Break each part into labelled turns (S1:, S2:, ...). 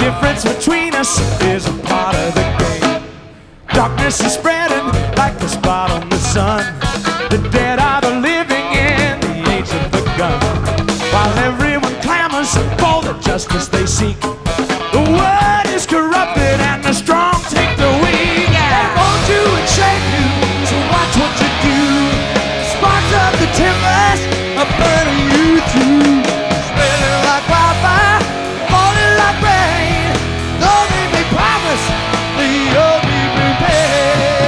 S1: difference between us is a part of the game. Darkness is spreading like a spot on the sun. The dead are the living in the age of the gun. While everyone clamors for the justice they seek, the word is corrupted and the strong take the weak. They won't do and shake you, so watch what you do. Sparks of the timbers are burning you through. Spreading like wildfire, falling like rain. Though they may promise, they only repay.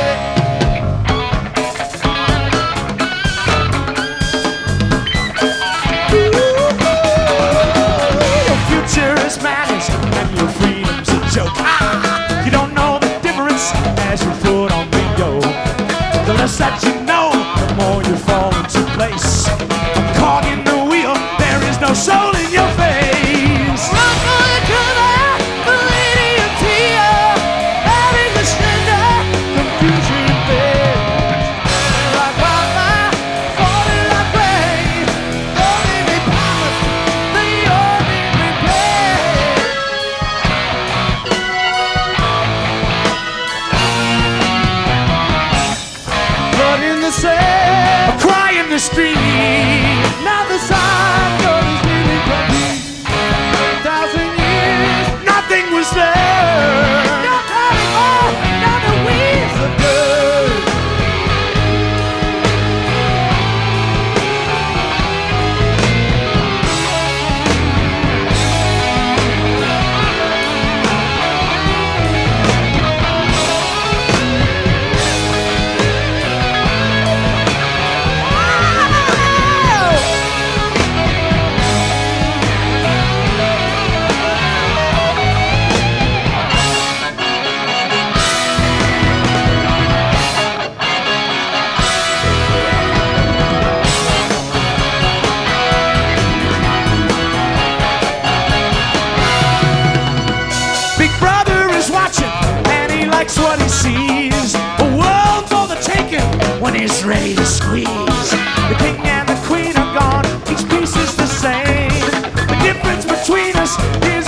S1: Your future is madness and your freedom's a joke. You don't know the difference as you put on the yoke. The less that you know, the more you fall into place. A cog in the wheel, there is no soul in your face. Run for the cover, Milady and Tia, having the slender confusion face. Like wildfire, falling like rain. Though they may promise, they only repay. Blood in the sand, a cry in the street. Now the sign goes really complete. 1,000 years, nothing was there. Not anymore, now the wheels are good. Big Brother is watching, and he likes what he sees. A world for the taking when he's ready to squeeze. The king and the queen are gone, each piece is the same. The difference between us is